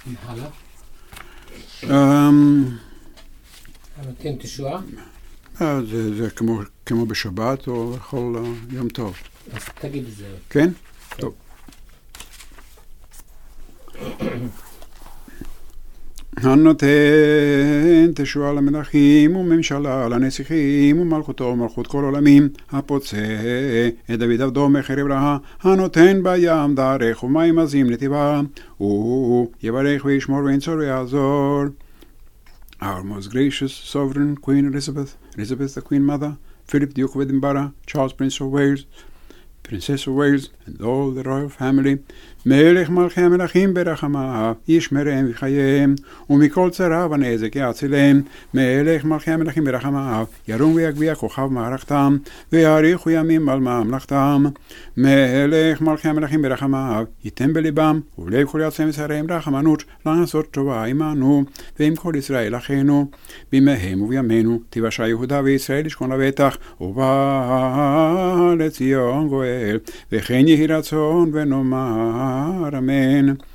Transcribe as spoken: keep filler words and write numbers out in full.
הלאה. הנותן תשועה? זה, זה כמו, כמו בשבת או בכל uh, יום טוב. אז תגיד את זה. כן? כן. טוב. הנותן תשועה למלכים וממשלה לנסיכים ומלכותו ומלכות כל עולמים, הפוצה את דוד עבדו מחרב רעה, הנותן בים דרך ומים עזים נתיבה, הוא יברך וישמור וינצור ויעזור. Our most gracious sovereign Queen Elizabeth, Elizabeth the Queen Mother, Philip Duke of Edinburgh, Charles Prince of Wales, Princess of Wales, and all the royal family, מלך מלכי המלכים ברחמיו, ישמרם וחייהם, ומכל צרה ונזק יצילם, מלך מלכי המלכים ברחמיו, ירום ויגביה כוכב מערכתם, ויאריכו ימים על ממלכתם, מלך מלכי המלכים ברחמיו, ייתן בליבם, ובלב כל יוצאים ושריהם רחמנות, לעשות טובה עמנו, ועם כל ישראל אחינו, בימיהם ובימינו, תיוושע יהודה וישראל ישכון לבטח, ובא לציון גואל, וכן יהי רצון ונאמר אמן.